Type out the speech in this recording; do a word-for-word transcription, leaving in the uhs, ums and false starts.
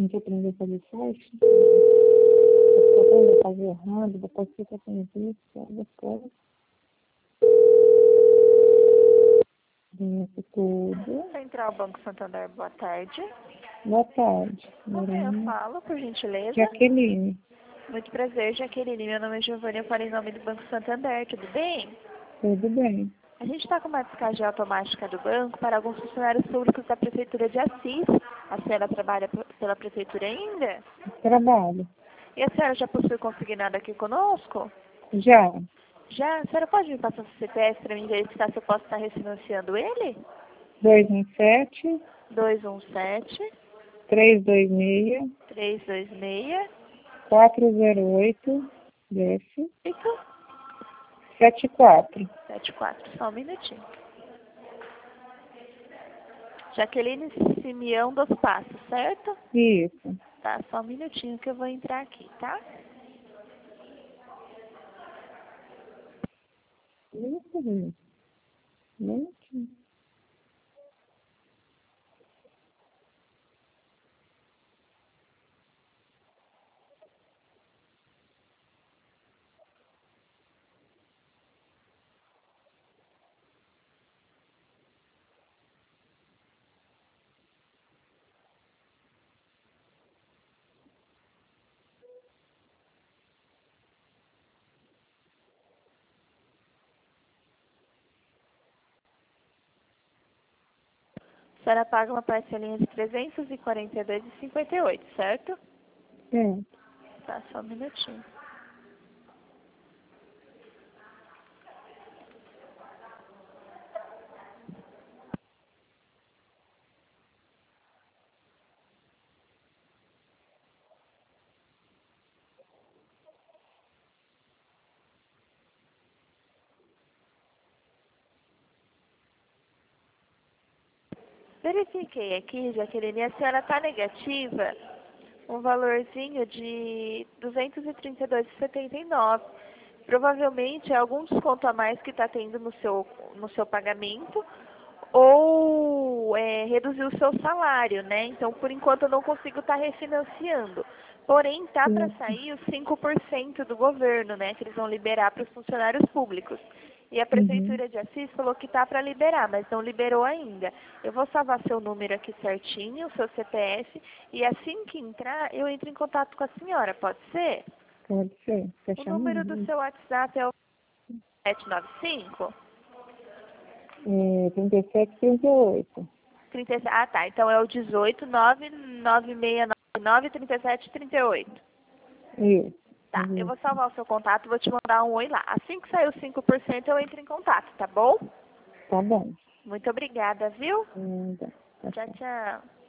gente aprender a fazer site, você aprender a fazer errado, depois fica sem isso, depois isso tudo. Central Banco Santander, boa tarde. Boa tarde. Com quem eu falo, por gentileza? Jaqueline. Muito prazer, Jaqueline. Meu nome é Giovanni, eu falo em nome do Banco Santander, tudo bem? Tudo bem. A gente está com uma descagem automática do banco para alguns funcionários públicos da Prefeitura de Assis. A senhora trabalha pela Prefeitura ainda? Trabalho. E a senhora já possui consignado aqui conosco? Já. Já? A senhora pode me passar o C P F para mim verificar se eu posso estar refinanciando ele? dois um sete, dois um sete, três dois seis, três dois seis, quatro zero oito, desce, oito sete quatro. sete quatro. Só um minutinho. Jaqueline Simeão dos Passos, certo? Isso. Tá, só um minutinho que eu vou entrar aqui, tá? Isso mesmo. Isso. A senhora paga uma parcelinha de trezentos e quarenta e dois reais e cinquenta e oito centavos, certo? É. Tá, só um minutinho. Verifiquei aqui, Jaqueline, a senhora está negativa um valorzinho de duzentos e trinta e dois reais e setenta e nove centavos. Provavelmente é algum desconto a mais que está tendo no seu, no seu pagamento ou é, reduziu o seu salário, né? Então, por enquanto, eu não consigo estar refinanciando. Porém, tá para sair os cinco por cento do governo, né? Que eles vão liberar para os funcionários públicos. E a Prefeitura Uhum. de Assis falou que tá para liberar, mas não liberou ainda. Eu vou salvar seu número aqui certinho, seu C P F, e assim que entrar, eu entro em contato com a senhora, pode ser? Pode ser. Tá O número do chamando? seu WhatsApp é o sete nove cinco? É, trinta e sete, trinta e oito. trinta e sete, ah, tá. Então é o dezoito, nove nove seis nove nove, trinta e sete, trinta e oito. Isso. Tá, eu vou Isso. salvar o seu contato e vou te mandar um oi lá. Assim que sair os cinco por cento, eu entro em contato, tá bom? Tá bom. Muito obrigada, viu? Hum, tá. Tá Tchau, certo. tchau.